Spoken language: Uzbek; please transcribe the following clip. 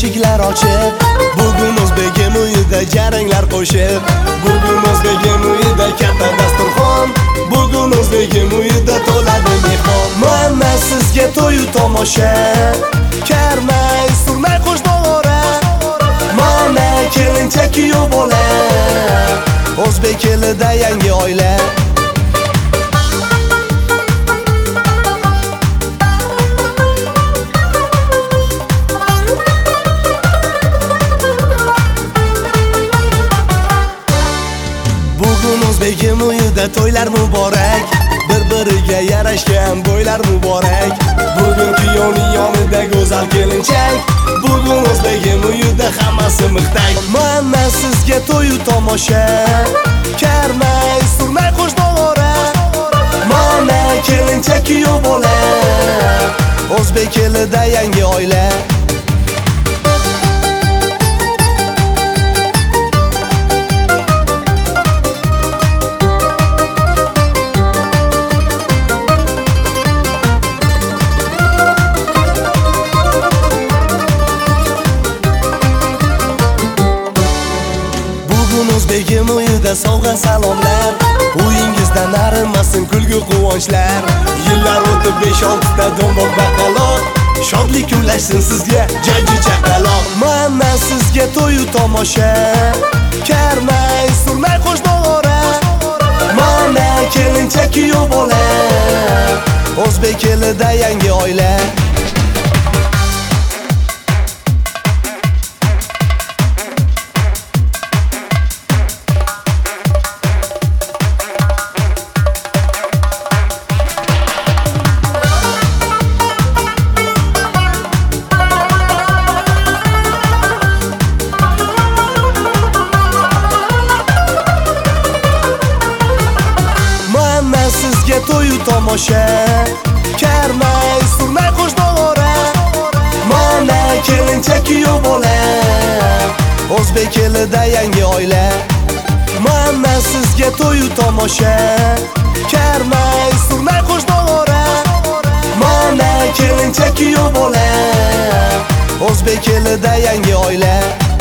eshiklar ochiq. Bugun o'zbegim uyida jaranglar qo'shib. Bugun o'zbegim uyida katta dasturxon. Bugun o'zbegim uyida to'ladi mehmon. Mana sizga to'yu tomosha, karmay surmay qo'shnog'ora. Mana kelincha kuyov bola, o'zbek elida yangi oila. Bugun o'zbegim uyida to'ylar muborak, bir-biriga yarashgan bo'ylar muborak. Bugun kuyovning yonida go'zal kelinchak. Bugun o'zbegim uyida hammasi mixtak. Mana sizga to'yu tomosha, karmay surmay qo'shnog'ora. Mana kelincha kuyov bola, o'zbek elida yangi oila. O'zbegim uyida sovg'a salomlar, uyingizdan arimasin kulgu quvonchlar. Yillar o'tib 5-6 ta do'mboq baqaloq, shodlik kunlashsin sizga janji chaqaloq. Mana sizga to'yu tomosha, karmay surmay qo'shnog'ora. Mana kelincha kuyov bola, o'zbek elida yangi oila. Sizga to'yu tomosha, karmay surmay qo'shnog'ora. Mana kelincha kuyov bola, o'zbek elida yangi oila. Mana sizga to'yu tomosha, karmay surmay qo'shnog'ora. Mana kelincha kuyov bola, o'zbek elida yangi oila.